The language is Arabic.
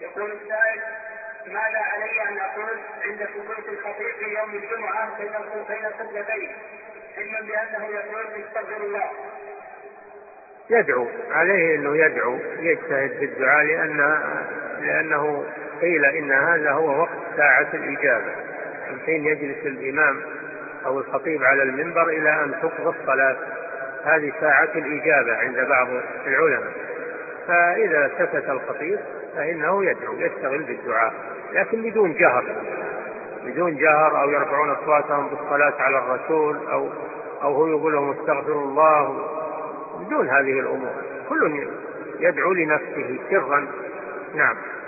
يقول السائل: ماذا علي أن أقول عند سكوت الخطيب في يوم الجمعة بين الخطبتين، علما بأنه يقول استغفر الله؟ يدعو عليه أنه يدعو، يجتهد في الدعاء، لأنه قيل إن هذا هو وقت ساعة الإجابة، من حين يجلس الإمام أو الخطيب على المنبر إلى أن تقضى الصلاة، هذه ساعة الإجابة عند بعض العلماء. فإذا سكت الخطيب فإنه يدعو، يشتغل بالدعاء، لكن بدون جهر أو يرفعون أصواتهم بالصلاة على الرسول أو هو يقول لهم استغفر الله، بدون هذه الأمور. كل يدعو لنفسه سرا. نعم.